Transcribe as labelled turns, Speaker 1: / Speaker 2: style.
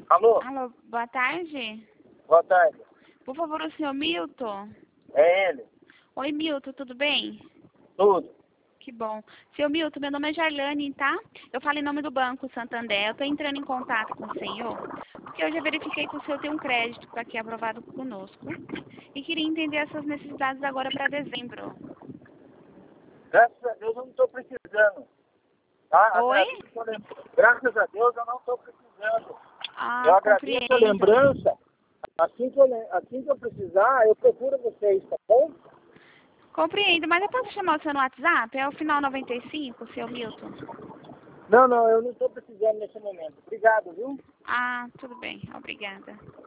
Speaker 1: Alô?
Speaker 2: Alô, boa tarde.
Speaker 1: Boa tarde.
Speaker 2: Por favor, o senhor Milton?
Speaker 1: É ele?
Speaker 2: Oi, Milton, tudo bem?
Speaker 1: Tudo.
Speaker 2: Que bom. Seu Milton, meu nome é Jarlane, tá? Eu falo em nome do Banco Santander. Eu estou entrando em contato com o senhor, porque eu já verifiquei que o senhor tem um crédito aqui aprovado conosco e queria entender as suas necessidades agora para dezembro.
Speaker 1: Graças a Deus eu não estou precisando. Tá?
Speaker 2: Oi?
Speaker 1: Graças a Deus eu não estou precisando. Eu
Speaker 2: Ah,
Speaker 1: agradeço a
Speaker 2: compreendo.
Speaker 1: lembrança. Assim que eu precisar, eu procuro vocês, tá bom?
Speaker 2: Compreendo, mas eu posso chamar o senhor no WhatsApp? É o final 95, seu Milton?
Speaker 1: Não, eu não estou precisando nesse momento. Obrigado, viu?
Speaker 2: Ah, tudo bem. Obrigada.